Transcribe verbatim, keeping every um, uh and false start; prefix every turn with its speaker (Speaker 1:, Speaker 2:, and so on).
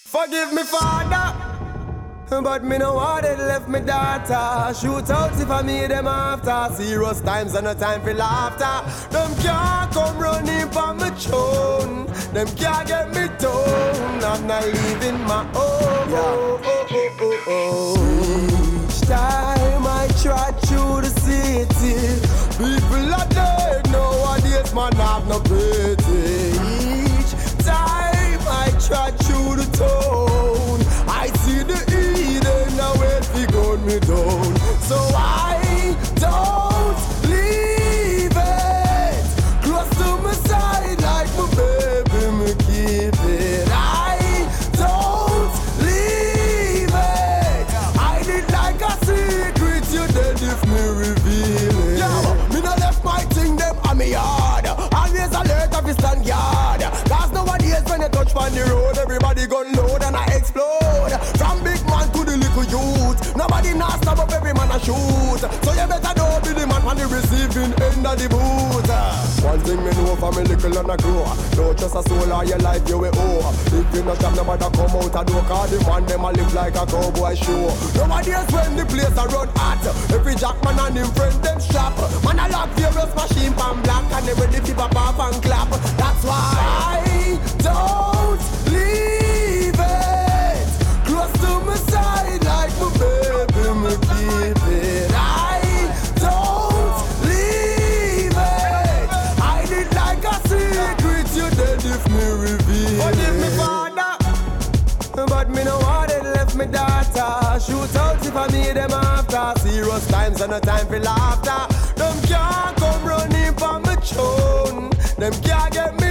Speaker 1: Forgive me, Father, but me no want it left me daughter. Shoot out if I meet them after. Serious times and no time for laughter. Them can't come running for me throne. Them can't get me tone. I'm not leaving my own. Yeah. Oh, oh, oh, oh, oh. Each time I try through the city, people are dead nowadays, man, have no pity. Each time I try through the town, I see the Eden, now wait to gun me down. So I don't leave it close to my side like my baby, me keep it. I don't leave it, hide it like a secret, you dead if me reveal it. Yeah, me no left my thing them on me yard. Always alert of his stand guard. Cause nowadays when you touch on the road, everybody gun load and I explode. From big man to the little youth, nobody not stop up, every man a shoot. So you better don't be the man on the receiving end of the boot. One thing me know from me little and a grow, don't trust a soul or your life you will owe. If you not stop, nobody come out a door. Cause the man them a live like a cowboy show. Nowadays when the place a run hot, every jackman and him friend them strap. Man a lock various machine pan black and they ready to pop off and clap. That's why I don't leave it close to my side like my baby, me keep it. I don't leave it, hide it like a secret, you dead if me reveal. Forgive me, Father, but me no want it left me daughter. Shoot out if I meet them after. Serious times and no time for laughter. Them can't come running for me throne. Them can't get me